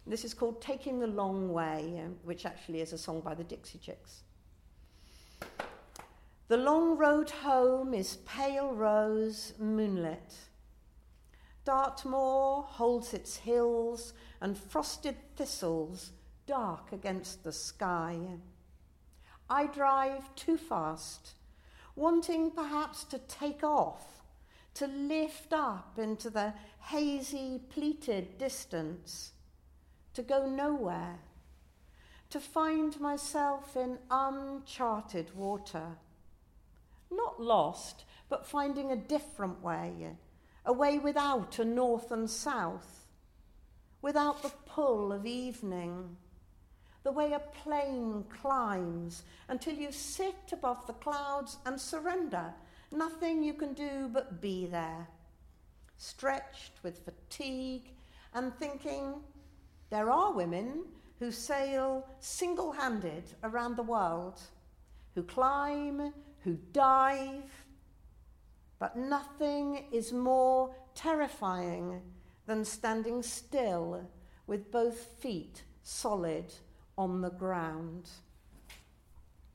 This is called Taking the Long Way, which actually is a song by the Dixie Chicks. The long road home is pale rose moonlit. Dartmoor holds its hills and frosted thistles dark against the sky. I drive too fast, wanting perhaps to take off, to lift up into the hazy, pleated distance, to go nowhere, to find myself in uncharted water. Not lost, but finding a different way, a way without a north and south, without the pull of evening, the way a plane climbs until you sit above the clouds and surrender. Nothing you can do but be there, stretched with fatigue and thinking, there are women who sail single-handed around the world, who climb, who dive, but nothing is more terrifying than standing still with both feet solid on the ground.